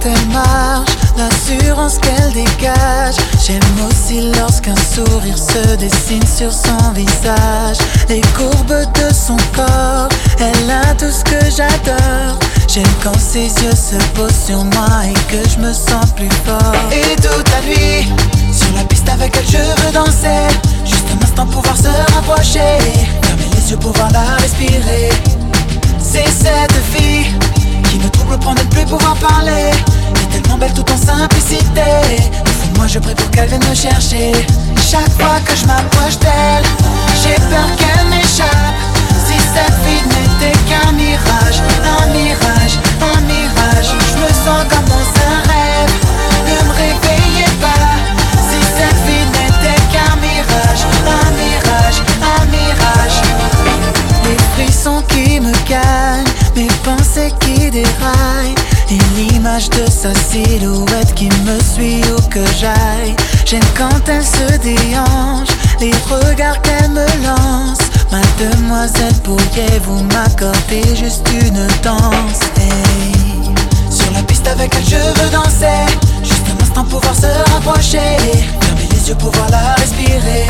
elle marche, l'assurance qu'elle dégage. J'aime aussi lorsqu'un sourire se dessine sur son visage. Les courbes de son corps, elle a tout ce que j'adore. J'aime quand ses yeux se posent sur moi et que je me sens plus fort. Et toute la nuit, sur la piste avec elle je veux danser. Juste un instant pouvoir se rapprocher, fermer les yeux pour voir la respirer. C'est cette fille qui me trouble au point de ne plus pouvoir parler. Elle est tellement belle tout en simplicité. Au fond de moi je prie pour qu'elle vienne me chercher. Chaque fois que je m'approche d'elle, j'ai peur qu'elle m'échappe. Si cette fille n'était qu'un mirage, un mirage, un mirage, je me sens comme dans un rêve, ne me réveillez pas. Si cette fille n'était qu'un mirage, un mirage, un mirage. Les frissons qui me gagnent, mes pensées qui déraillent, et l'image de sa silhouette qui me suit où que j'aille. J'aime quand elle se déhanche, les regards qu'elle me lance. Mademoiselle, pourriez-vous m'accorder juste une danse? Hey. Sur la piste avec elle je veux danser, juste un instant pouvoir se rapprocher, fermer les yeux pour voir la respirer.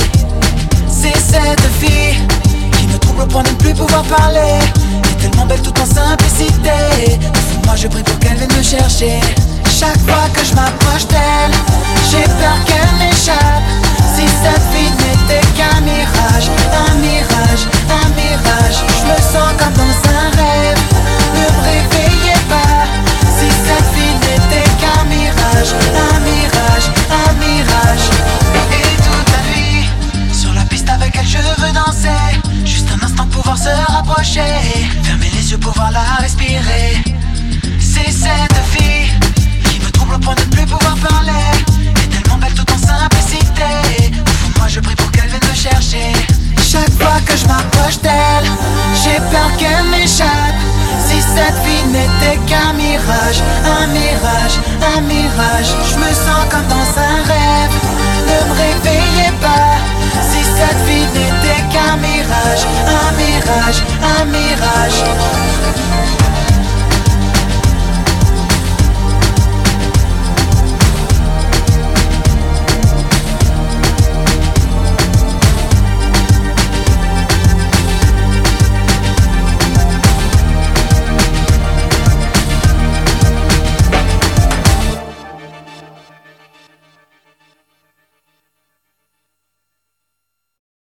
C'est cette fille qui me trouble au point de ne plus pouvoir parler. Elle est tellement belle tout en simplicité. Au fond de moi je prie pour qu'elle vienne me chercher. Chaque fois que je m'approche d'elle, j'ai peur qu'elle m'échappe. Si cette fille n'était qu'un mirage, un mirage, un mirage, je me sens comme dans un rêve, ne me réveillez pas. Si cette fille n'était qu'un mirage, un mirage, un mirage. Et toute la nuit, sur la piste avec elle je veux danser. Juste un instant pouvoir se rapprocher, fermer les yeux pour voir la respirer. C'est cette fille qui me trouble au point de ne plus pouvoir parler. Elle est tellement belle tout en simplicité. Au fond de moi je prie pour qu'elle vienne me chercher. Chaque fois que je m'approche d'elle, j'ai peur qu'elle m'échappe. Si cette fille n'était qu'un mirage, un mirage, un mirage, je me sens comme dans un rêve, ne me réveillez pas. Si cette fille n'était qu'un mirage, un mirage, un mirage.